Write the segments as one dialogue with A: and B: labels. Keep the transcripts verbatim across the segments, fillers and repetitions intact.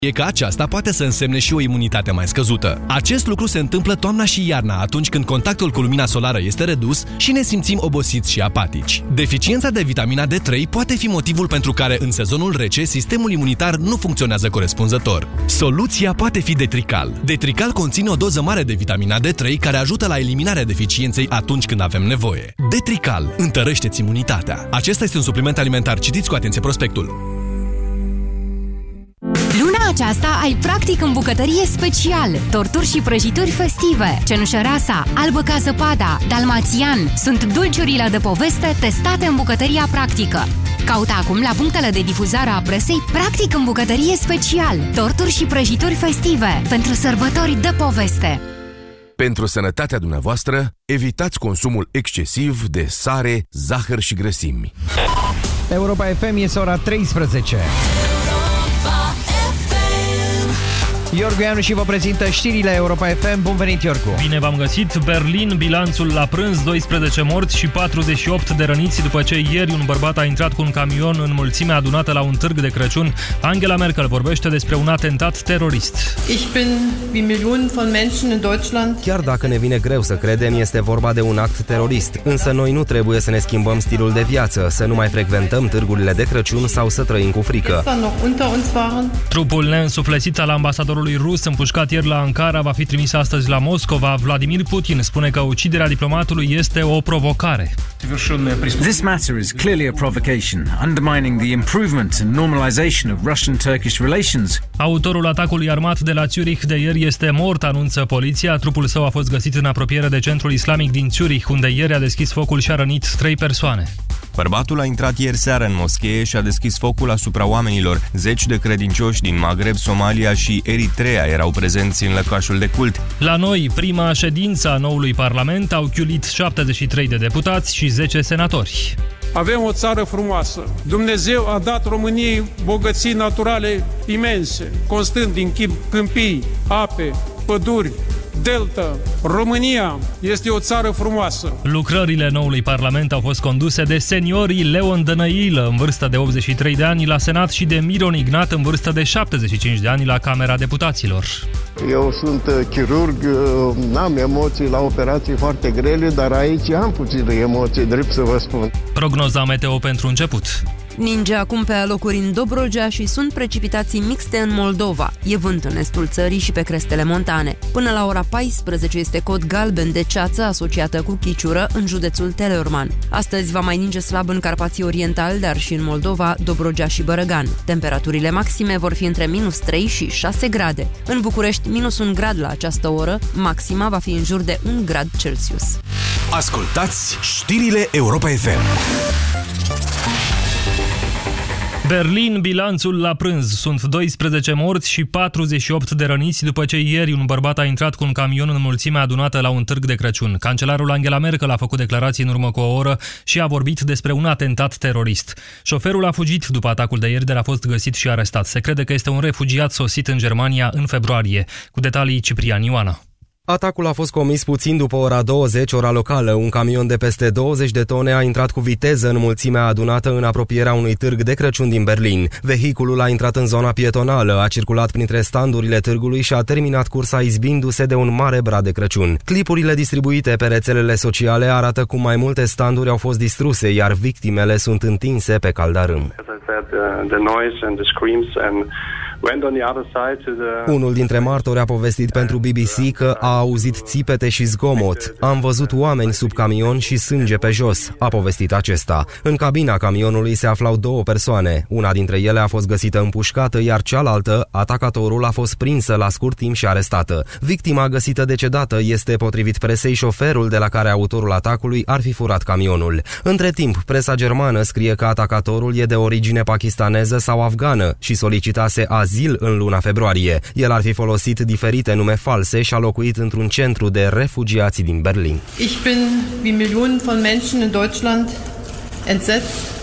A: E că aceasta poate să însemne și o imunitate mai scăzută. Acest lucru se întâmplă toamna și iarna, atunci când contactul cu lumina solară este redus și ne simțim obosiți și apatici. Deficiența de vitamina D trei poate fi motivul pentru care în sezonul rece sistemul imunitar nu funcționează corespunzător. Soluția poate fi Detrical. Detrical conține o doză mare de vitamina D trei care ajută la eliminarea deficienței atunci când avem nevoie. Detrical întărește-ți imunitatea. Acesta este un supliment alimentar. Citiți cu atenție prospectul.
B: Luna aceasta ai practic în bucătărie special. Torturi și prăjituri festive, cenușărasa, albă ca zăpada, dalmațian. Sunt dulciurile de poveste testate în bucătăria practică. Caută acum la punctele de difuzare a presei practic în bucătărie special. Torturi și prăjituri festive pentru sărbători de poveste.
C: Pentru sănătatea dumneavoastră, evitați consumul excesiv de sare, zahăr și grăsimi.
D: Europa F M, este ora treisprezece. Iorgu Ianu și vă prezintă știrile Europa F M. Bun venit, Iorgu!
E: Bine v-am găsit! Berlin, bilanțul la prânz, doisprezece morți și patruzeci și opt de răniți după ce ieri un bărbat a intrat cu un camion în mulțime adunată la un târg de Crăciun. Angela Merkel vorbește despre un atentat terorist.
F: Ich bin wie Millionen von Menschen in Deutschland.
G: Chiar dacă ne vine greu să credem, este vorba de un act terorist. Însă noi nu trebuie să ne schimbăm stilul de viață, să nu mai frecventăm târgurile de Crăciun sau să trăim cu frică.
E: Trupul neînsuflețit al ambasadorului rus împușcat ieri la Ankara va fi trimis astăzi la Moscova. Vladimir Putin spune că uciderea diplomatului este o provocare.
H: This matter is clearly a provocation, undermining the improvement and normalization of Russian-Turkish relations.
E: Autorul atacului armat de la Zurich de ieri este mort, anunță poliția. Trupul său a fost găsit în apropiere de centrul islamic din Zurich, unde ieri a deschis focul și a rănit trei persoane.
I: Bărbatul a intrat ieri seară în moschee și a deschis focul asupra oamenilor. Zeci de credincioși din Maghreb, Somalia și Eritrea erau prezenți în lăcașul de cult.
E: La noi, prima ședință a noului parlament, au chiulit șaptezeci și trei de deputați și zece senatori.
J: Avem o țară frumoasă. Dumnezeu a dat României bogății naturale imense, constând din câmpii, ape, păduri, delta. România este o țară frumoasă.
E: Lucrările noului parlament au fost conduse de seniorii Leon Dănăilă, în vârstă de optzeci și trei de ani, la Senat, și de Miron Ignat, în vârstă de șaptezeci și cinci de ani, la Camera Deputaților.
K: Eu sunt chirurg, n-am emoții la operații foarte grele, dar aici am puține emoții, drept să vă spun.
E: Prognoza meteo pentru început.
L: Ninge acum pe alocuri în Dobrogea și sunt precipitații mixte în Moldova. E vânt în estul țării și pe crestele montane. Până la ora paisprezece este cod galben de ceață asociată cu chiciură în județul Teleorman. Astăzi va mai ninge slab în Carpații Oriental, dar și în Moldova, Dobrogea și Bărăgan. Temperaturile maxime vor fi între minus trei și șase grade. În București, minus un grad la această oră, maxima va fi în jur de un grad Celsius.
C: Ascultați știrile Europa F M.
E: Berlin, bilanțul la prânz. Sunt doisprezece morți și patruzeci și opt de răniți după ce ieri un bărbat a intrat cu un camion în mulțime adunată la un târg de Crăciun. Cancelarul Angela Merkel a făcut declarații în urmă cu o oră și a vorbit despre un atentat terorist. Șoferul a fugit după atacul de ieri, dar a fost găsit și arestat. Se crede că este un refugiat sosit în Germania în februarie. Cu detalii, Ciprian Ioana.
G: Atacul a fost comis puțin după ora douăzeci, ora locală. Un camion de peste douăzeci de tone a intrat cu viteză în mulțimea adunată în apropierea unui târg de Crăciun din Berlin. Vehiculul a intrat în zona pietonală, a circulat printre standurile târgului și a terminat cursa izbindu-se de un mare brad de Crăciun. Clipurile distribuite pe rețelele sociale arată cum mai multe standuri au fost distruse, iar victimele sunt întinse pe caldarâm. Unul dintre martori a povestit pentru B B C că a auzit țipete și zgomot. Am văzut oameni sub camion și sânge pe jos, a povestit acesta. În cabina camionului se aflau două persoane. Una dintre ele a fost găsită împușcată, iar cealaltă, atacatorul, a fost prinsă la scurt timp și arestată. Victima găsită decedată este, potrivit presei, șoferul de la care autorul atacului ar fi furat camionul. Între timp, presa germană scrie că atacatorul e de origine pakistaneză sau afgană și solicitase azil în luna februarie. El ar fi folosit diferite nume false și a locuit într-un centru de refugiați din Berlin.
F: Ich bin wie Millionen von Menschen in Deutschland entsetzt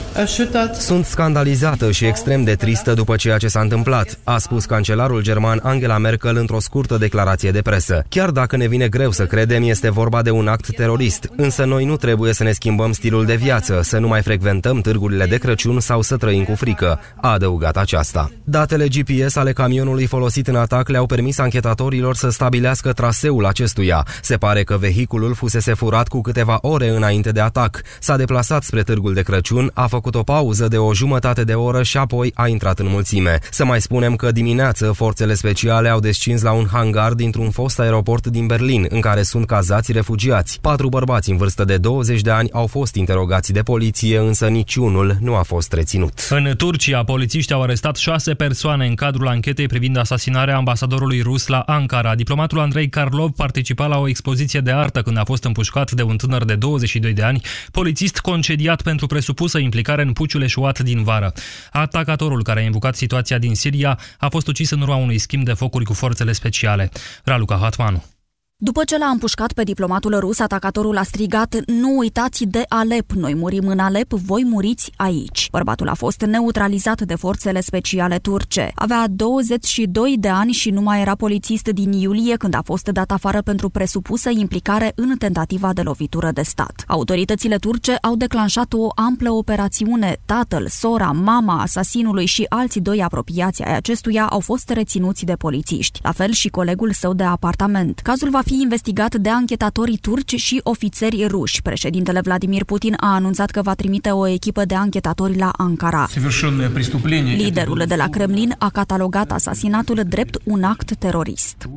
F: erschüttert.
G: Sunt scandalizată și extrem de tristă după ceea ce s-a întâmplat, a spus cancelarul german Angela Merkel într-o scurtă declarație de presă. Chiar dacă ne vine greu să credem, este vorba de un act terorist, însă noi nu trebuie să ne schimbăm stilul de viață, să nu mai frecventăm târgurile de Crăciun sau să trăim cu frică, a adăugat aceasta. Datele G P S ale camionului folosit în atac le-au permis anchetatorilor să stabilească traseul acestuia. Se pare că vehiculul fusese furat cu câteva ore înainte de atac. S-a deplasat spre târgul de Crăciun, a făcut o pauză de o jumătate de oră și apoi a intrat în mulțime. Să mai spunem că dimineață forțele speciale au descins la un hangar dintr-un fost aeroport din Berlin, în care sunt cazați refugiați. Patru bărbați în vârstă de douăzeci de ani au fost interogați de poliție, însă niciunul nu a fost reținut.
E: În Turcia, polițiștii au arestat șase persoane în cadrul anchetei privind asasinarea ambasadorului rus la Ankara. Diplomatul Andrei Karlov participa la o expoziție de artă când a fost împușcat de un tânăr de douăzeci și doi de ani, polițist concediat pentru presupusă implicare în puciul eșuat din vară. Atacatorul care a invocat situația din Siria a fost ucis în urma unui schimb de focuri cu forțele speciale. Raluca Hatmanu.
M: După ce l-a împușcat pe diplomatul rus, atacatorul a strigat: "Nu uitați de Alep, noi murim în Alep, voi muriți aici." Bărbatul a fost neutralizat de forțele speciale turce. Avea douăzeci și doi de ani și nu mai era polițist din iulie, când a fost dat afară pentru presupusă implicare în tentativa de lovitură de stat. Autoritățile turce au declanșat o amplă operațiune. Tatăl, sora, mama asasinului și alții doi apropiați ai acestuia au fost reținuți de polițiști, la fel și colegul său de apartament. Cazul va fi investigat de anchetatorii turci și ofițeri ruși. Președintele Vladimir Putin a anunțat că va trimite o echipă de anchetatori la Ankara. Liderul de la Kremlin a catalogat asasinatul drept un act terorist.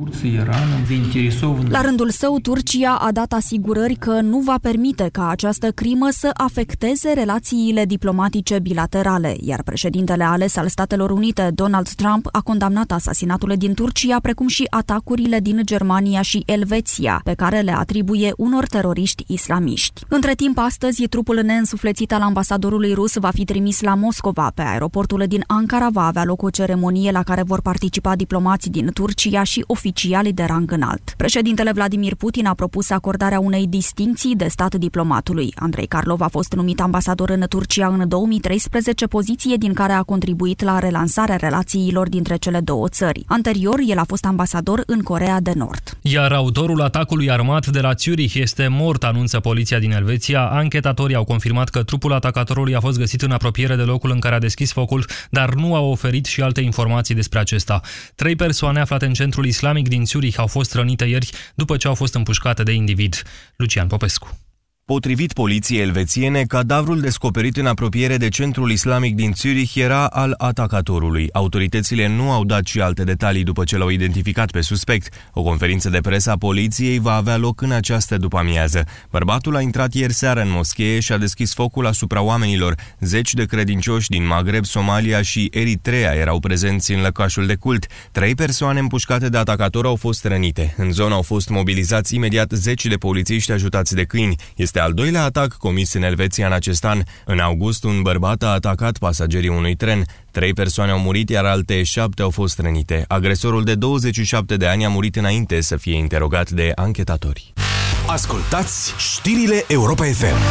M: La rândul său, Turcia a dat asigurări că nu va permite ca această crimă să afecteze relațiile diplomatice bilaterale, iar președintele ales al Statelor Unite, Donald Trump, a condamnat asasinatul din Turcia, precum și atacurile din Germania și Elveția, pe care le atribuie unor teroriști islamiști. Între timp, astăzi, trupul neînsuflețit al ambasadorului rus va fi trimis la Moscova. Pe aeroportul din Ankara va avea loc o ceremonie la care vor participa diplomați din Turcia și oficiali de rang înalt. Președintele Vladimir Putin a propus acordarea unei distincții de stat diplomatului. Andrei Karlov a fost numit ambasador în Turcia în două mii treisprezece, poziție din care a contribuit la relansarea relațiilor dintre cele două țări. Anterior, el a fost ambasador în Coreea de Nord.
E: Iar autorul atacului armat de la Zurich este mort, anunță poliția din Elveția. Anchetatorii au confirmat că trupul atacatorului a fost găsit în apropiere de locul în care a deschis focul, dar nu au oferit și alte informații despre acesta. Trei persoane aflate în centrul islamic din Zurich au fost rănite ieri după ce au fost împușcate de individ. Lucian Popescu.
I: Potrivit poliției elvețiene, cadavrul descoperit în apropiere de centrul islamic din Zurich era al atacatorului. Autoritățile nu au dat și alte detalii după ce l-au identificat pe suspect. O conferință de presă a poliției va avea loc în această după-amiază. Bărbatul a intrat ieri seară în moschee și a deschis focul asupra oamenilor. Zeci de credincioși din Maghreb, Somalia și Eritrea erau prezenți în lăcașul de cult. Trei persoane împușcate de atacator au fost rănite. În zonă au fost mobilizați imediat zeci de polițiști ajutați de câini. Este al doilea atac comis în Elveția în acest an. În august, un bărbat a atacat pasagerii unui tren. Trei persoane au murit, iar alte șapte au fost rănite. Agresorul de douăzeci și șapte de ani a murit înainte să fie interogat de anchetatori.
C: Ascultați știrile Europa F M.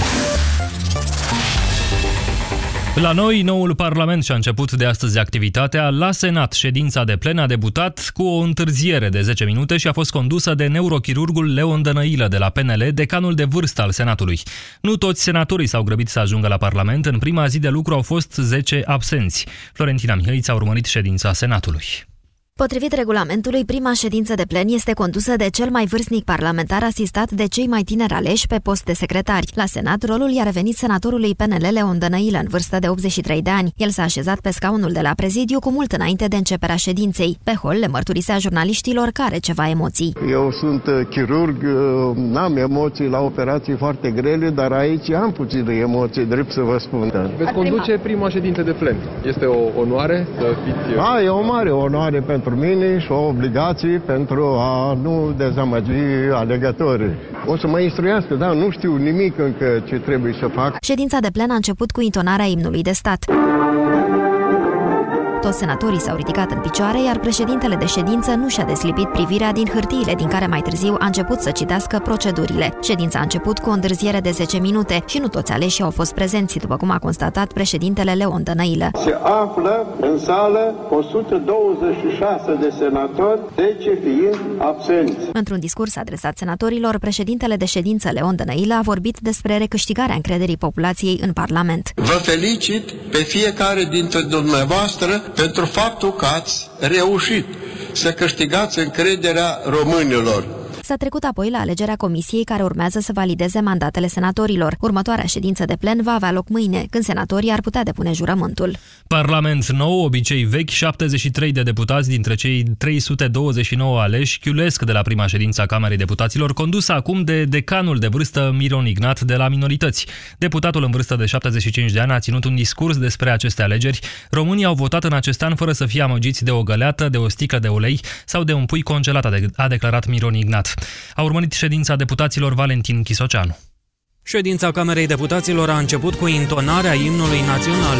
E: La noi, noul Parlament și-a început de astăzi activitatea. La Senat, ședința de plen a debutat cu o întârziere de zece minute și a fost condusă de neurochirurgul Leon Dănăilă de la P N L, decanul de vârstă al Senatului. Nu toți senatorii s-au grăbit să ajungă la Parlament. În prima zi de lucru au fost zece absenți. Florentina Mihăiță a urmărit ședința Senatului.
N: Potrivit regulamentului, prima ședință de plen este condusă de cel mai vârstnic parlamentar asistat de cei mai tineri aleși pe post de secretari. La Senat, rolul i-a revenit senatorului P N L Leon Dănăilă, în vârstă de optzeci și trei de ani. El s-a așezat pe scaunul de la prezidiu cu mult înainte de începerea ședinței. Pe hol le mărturisea jurnaliștilor că are ceva emoții.
K: Eu sunt chirurg, n-am emoții la operații foarte grele, dar aici am puține emoții, drept să vă spun.
O: Veți conduce prima ședință de plen. Este o onoare să fiți...
K: A, e o mare onoare pentru mine și o obligație pentru a nu dezamăgi alegătorii. O să mă instruiască, da, nu știu nimic încă ce trebuie să fac.
N: Ședința de plen a început cu intonarea imnului de stat. Toți senatorii s-au ridicat în picioare, iar președintele de ședință nu și-a deslipit privirea din hârtiile din care mai târziu a început să citească procedurile. Ședința a început cu o întârziere de zece minute și nu toți aleșii au fost prezenți, după cum a constatat președintele Leon Dănăilă.
K: Se află în sală o sută douăzeci și șase de senatori, zece fiind absenți.
N: Într-un discurs adresat senatorilor, președintele de ședință Leon Dănăilă a vorbit despre recâștigarea încrederii populației în Parlament.
P: Vă felicit pe fiecare dintre dumneavoastră pentru faptul că ați reușit să câștigați încrederea românilor.
N: S-a trecut apoi la alegerea comisiei care urmează să valideze mandatele senatorilor. Următoarea ședință de plen va avea loc mâine, când senatorii ar putea depune jurământul.
E: Parlament nou, obicei vechi, șaptezeci și trei de deputați dintre cei trei sute douăzeci și nouă aleși chiulesc de la prima ședință a Camerei Deputaților, condusă acum de decanul de vârstă Miron Ignat de la Minorități. Deputatul în vârstă de șaptezeci și cinci de ani a ținut un discurs despre aceste alegeri. Românii au votat în acest an fără să fie amăgiți de o găleată, de o sticlă de ulei sau de un pui congelat, a declarat Miron Ignat. A urmărit ședința deputaților Valentin Chisoceanu.
Q: Ședința Camerei Deputaților a început cu intonarea imnului național.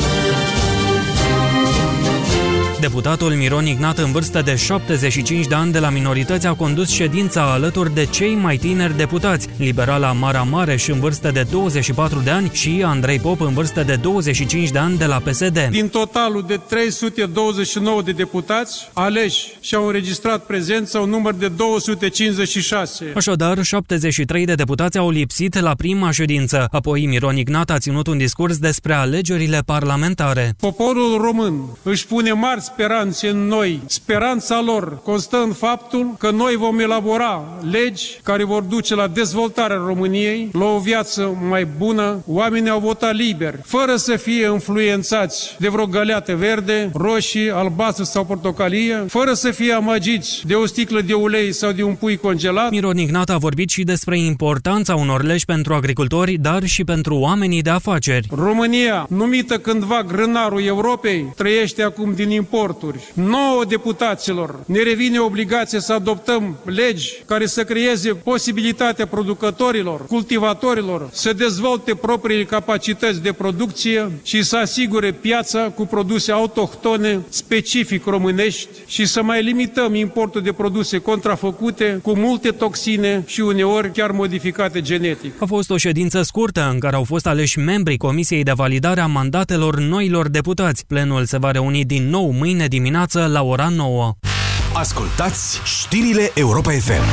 Q: Deputatul Miron Ignat, în vârstă de șaptezeci și cinci de ani de la Minorități, a condus ședința alături de cei mai tineri deputați, liberala Mara Mareș, în vârstă de douăzeci și patru de ani, și Andrei Pop, în vârstă de douăzeci și cinci de ani, de la P S D.
J: Din totalul de trei sute douăzeci și nouă de deputați aleși și-au înregistrat prezența un număr de două sute cincizeci și șase.
Q: Așadar, șaptezeci și trei de deputați au lipsit la prima ședință. Apoi Miron Ignat a ținut un discurs despre alegerile parlamentare.
J: Poporul român își pune mari speranțe în noi. Speranța lor constă în faptul că noi vom elabora legi care vor duce la dezvoltarea României, la o viață mai bună. Oamenii au votat liber, fără să fie influențați de vreo găleată verde, roșie, albastră sau portocalie, fără să fie amăgiți de o sticlă de ulei sau de un pui congelat.
Q: Miron Ignat a vorbit și despre importanța unor legi pentru agricultori, dar și pentru oamenii de afaceri.
J: România, numită cândva grânarul Europei, trăiește acum din import. Nouă deputaților ne revine obligația să adoptăm legi care să creeze posibilitatea producătorilor, cultivatorilor să dezvolte propriile capacități de producție și să asigure piața cu produse autohtone specific românești și să mai limităm importul de produse contrafăcute cu multe toxine și uneori chiar modificate genetic.
Q: A fost o ședință scurtă în care au fost aleși membrii Comisiei de Validare a mandatelor noilor deputați. Plenul se va reuni din nou mâine dimineață la ora nouă.
C: Ascultați știrile Europa F M.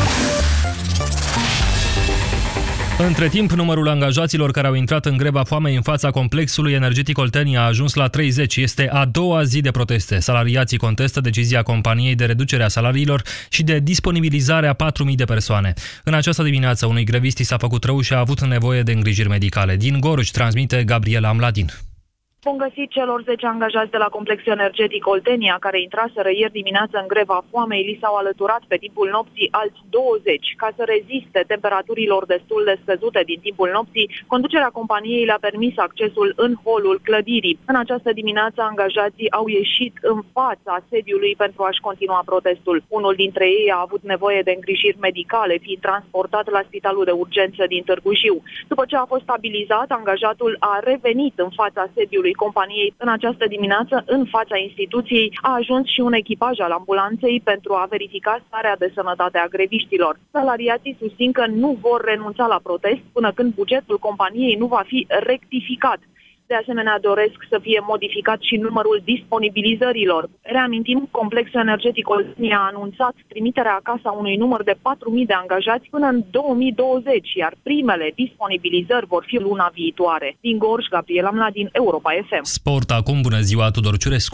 E: Între timp, numărul angajaților care au intrat în greva foamei în fața complexului energetic Oltenia a ajuns la treizeci. Este a doua zi de proteste. Salariații contestă decizia companiei de reducere a salariilor și de disponibilizare a patru mii de persoane. În această dimineață, unui grevist i s-a făcut rău și a avut nevoie de îngrijiri medicale. Din Gorj transmite Gabriela Amladin.
R: Bun găsit celor zece angajați de la complexul energetic Oltenia, care intraseră ieri dimineață în greva foamei, li s-au alăturat pe timpul nopții alți douăzeci. Ca să reziste temperaturilor destul de scăzute din timpul nopții, conducerea companiei le-a permis accesul în holul clădirii. În această dimineață, angajații au ieșit în fața sediului pentru a-și continua protestul. Unul dintre ei a avut nevoie de îngrijiri medicale, fiind transportat la spitalul de urgență din Târgu Jiu. După ce a fost stabilizat, angajatul a revenit în fața sediului companiei. În această dimineață, în fața instituției, a ajuns și un echipaj al ambulanței pentru a verifica starea de sănătate a greviștilor. Salariații susțin că nu vor renunța la protest până când bugetul companiei nu va fi rectificat. De asemenea, doresc să fie modificat și numărul disponibilizărilor. Reamintim, complexul energetic Oltenia a anunțat trimiterea acasă a unui număr de patru mii de angajați până în două mii douăzeci, iar primele disponibilizări vor fi luna viitoare. Din Gorj, Gabriela Mladin, Europa F M.
E: Sport acum, bună ziua, Tudor Ciurescu.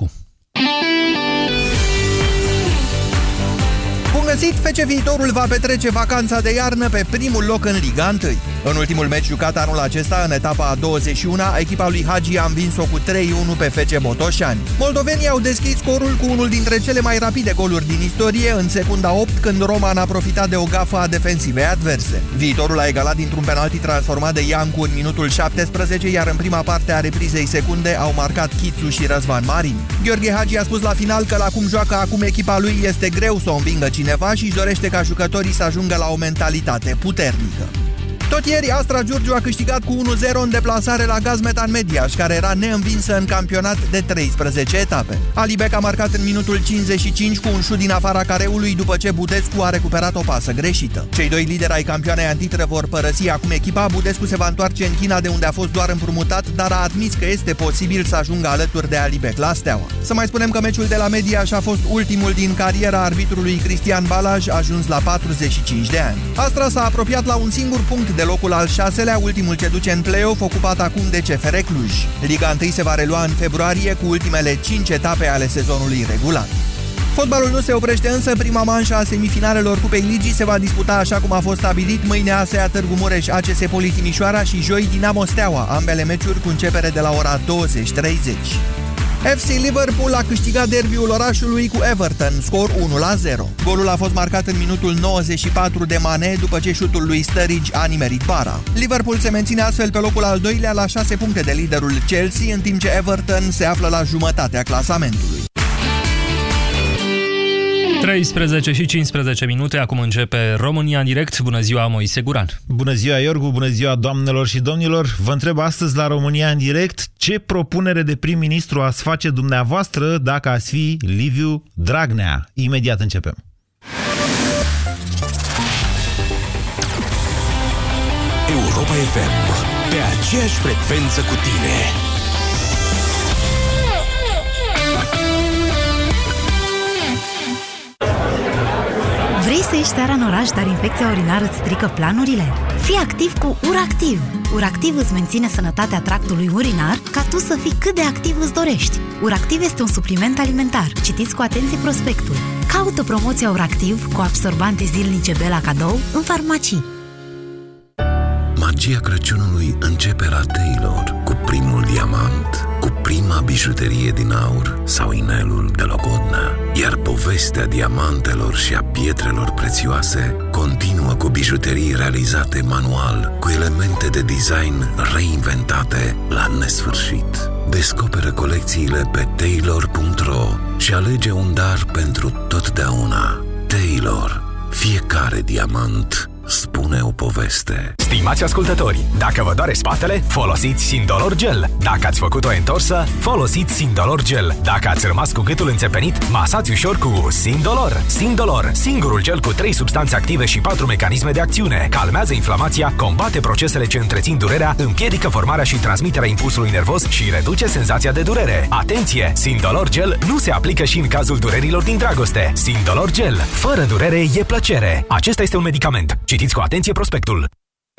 D: Bun găsit! F C Viitorul va petrece vacanța de iarnă pe primul loc în Liga unu. În ultimul meci jucat anul acesta, în etapa a douăzeci și unu, echipa lui Hagi a învins-o cu trei unu pe F C Botoșani. Moldovenii au deschis scorul cu unul dintre cele mai rapide goluri din istorie, în secunda opt, când Roman a profitat de o gafă a defensivei adverse. Viitorul a egalat dintr-un penalti transformat de Iancu în minutul șaptesprezece, iar în prima parte a reprizei secunde au marcat Chițu și Răzvan Marin. Gheorghe Hagi a spus la final că la cum joacă acum echipa lui este greu să o învingă cineva și își dorește ca jucătorii să ajungă la o mentalitate puternică. Tot ieri, Astra Giurgiu a câștigat cu unu zero în deplasare la Gazmetan Mediaș, care era neînvinsă în campionat de treisprezece etape. Alibec a marcat în minutul cincizeci și cinci cu un șut din afara careului după ce Budescu a recuperat o pasă greșită. Cei doi lideri ai campioanei antitră vor părăsi acum echipa. Budescu se va întoarce în China, de unde a fost doar împrumutat, dar a admis că este posibil să ajungă alături de Alibec la Steaua. Să mai spunem că meciul de la Mediaș a fost ultimul din cariera arbitrului Cristian Balaj, ajuns la patruzeci și cinci de ani. Astra s-a apropiat la un singur punct de locul al șaselea, ultimul ce duce în play-off, ocupat acum de C F R Cluj. Liga unu se va relua în februarie cu ultimele cinci etape ale sezonului regulat. Fotbalul nu se oprește însă, prima manșă a semifinalelor Cupei Ligii se va disputa așa cum a fost stabilit mâine A S E A Târgu Mureș A C S Poli Timișoara și joi Dinamo Steaua, ambele meciuri cu începere de la ora douăzeci treizeci. F C Liverpool a câștigat derbiul orașului cu Everton, scor unu la zero. Golul a fost marcat în minutul nouăzeci și patru de Mane, după ce șutul lui Sturridge a nimerit bara. Liverpool se menține astfel pe locul al doilea la șase puncte de liderul Chelsea, în timp ce Everton se află la jumătatea clasamentului.
E: treisprezece și cincisprezece minute, acum începe România în direct. Bună ziua, Moise Guran.
S: Bună ziua, Iorgu, bună ziua, doamnelor și domnilor. Vă întreb astăzi la România în direct ce propunere de prim-ministru ați face dumneavoastră dacă ați fi Liviu Dragnea. Imediat începem.
C: Europa F M, pe aceeași frecvență cu tine.
T: Vrei să ieși seara în oraș, dar infecția urinară îți strică planurile? Fii activ cu URACTIV! URACTIV îți menține sănătatea tractului urinar ca tu să fii cât de activ îți dorești. URACTIV este un supliment alimentar. Citiți cu atenție prospectul. Caută promoția URACTIV cu absorbante zilnice Bela cadou în farmacii.
U: Magia Crăciunului începe la Taylor cu primul diamant, cu prima bijuterie din aur sau inelul de logodnă. Iar povestea diamantelor și a pietrelor prețioase continuă cu bijuterii realizate manual, cu elemente de design reinventate la nesfârșit. Descoperă colecțiile pe taylor punct ro și alege un dar pentru totdeauna. Taylor. Fiecare diamant spune o poveste.
V: Stimați ascultători, dacă vă doare spatele, folosiți Sindolor Gel. Dacă ați făcut o întorsă, folosiți Sindolor Gel. Dacă ați rămas cu gâtul înțepenit, masați ușor cu Sindolor. Sindolor, singurul gel cu trei substanțe active și patru mecanisme de acțiune. Calmează inflamația, combate procesele ce întrețin durerea, împiedică formarea și transmiterea impulsului nervos și reduce senzația de durere. Atenție! Sindolor Gel nu se aplică și în cazul durerilor din dragoste. Sindolor Gel. Fără durere e plăcere. Acesta este un medicament. Citiți cu atenție prospectul.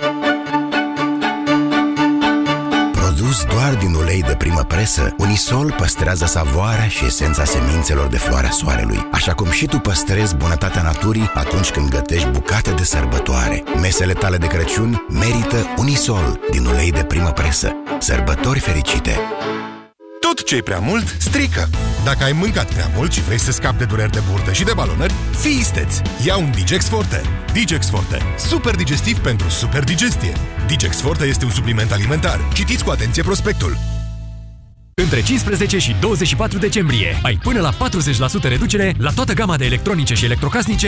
W: Produs doar din ulei de primă presă, Unisol păstrează savoarea și esența semințelor de floarea soarelui, așa cum și tu păstrezi bunătatea naturii atunci când gătești bucate de sărbătoare. Mesele tale de Crăciun merită Unisol din ulei de primă presă. Sărbători fericite!
X: Tot ce e prea mult, strică. Dacă ai mâncat prea mult și vrei să scapi de dureri de burtă și de balonări, fii isteț! Ia un Digex Forte. Digex Forte. Super digestiv pentru super digestie. Digex Forte este un supliment alimentar. Citiți cu atenție prospectul.
Y: Între cincisprezece și douăzeci și patru decembrie ai până la patruzeci la sută reducere la toată gama de electronice și electrocasnice